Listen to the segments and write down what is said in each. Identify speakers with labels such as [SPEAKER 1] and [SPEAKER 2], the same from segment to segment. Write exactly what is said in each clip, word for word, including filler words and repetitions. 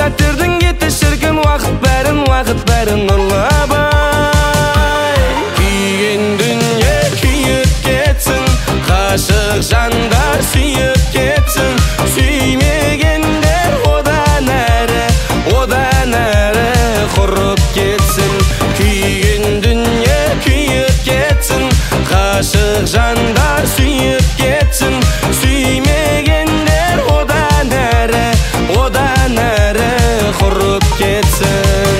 [SPEAKER 1] сәттердің кетті шіркін, уақыт бәрін, уақыт бәрін ұрлабай. Күйген дүние күйіп кетсін, ғашық жандар сүйіп кетсін, сүймегендер одан әрі, одан әрі құрып кетсін. Күйген дүние күйіп кетсін, ғашық жандар сүйіп кетсін, сүймегендер одан әрі, одан әрі құрып кетсін.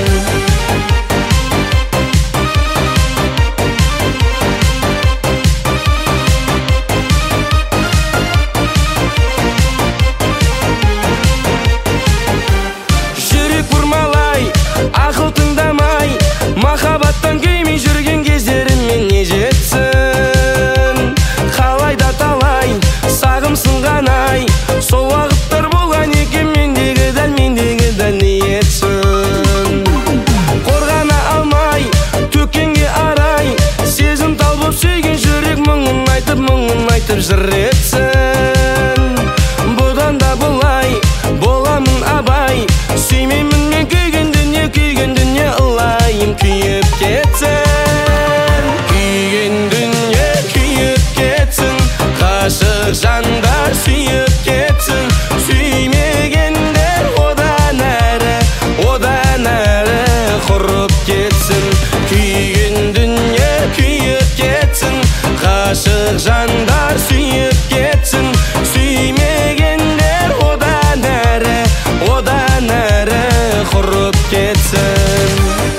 [SPEAKER 1] Жүрек бұрмалай, ақыл тыңдамай, махаббаттан күймей жүрген кездеріммен не жетсін. Қалайда талай сағымсынған ай, сол уақыттар болған екен мендегі дәл, мендегі дәл ниетсін. Қорғана алмай төккенге арай, сезім тал боп сүйген жүрек мұңын айтып, мұңын айтып жыр етсін. Бұдан да бұлай боламын абай, сүймеймін мен күйген дүние, күйген дүние ылайым күйіп кетсін. Күйген дүние күйіп кетсін, ғашық жандар сүйіп кетсін, сүймегендер одан әрі, одан әрі құрып кетсін. Күйген дүние күйіп кетсін, ғашық жандар сүйіп кетсін, сүймегендер одан әрі, одан әрі құрып кетсін.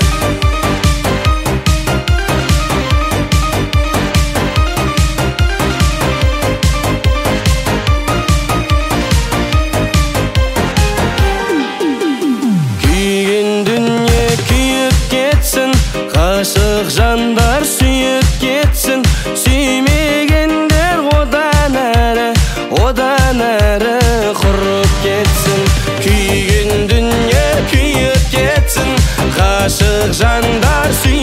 [SPEAKER 1] Күйген дүние күйіп кетсін, ғашық жандар сүйіп кетсін, сүймегендер одан әрі, одан әрі құрып кетсін. Күйген дүние күйіп кетсін, ғашық жандар сүйіп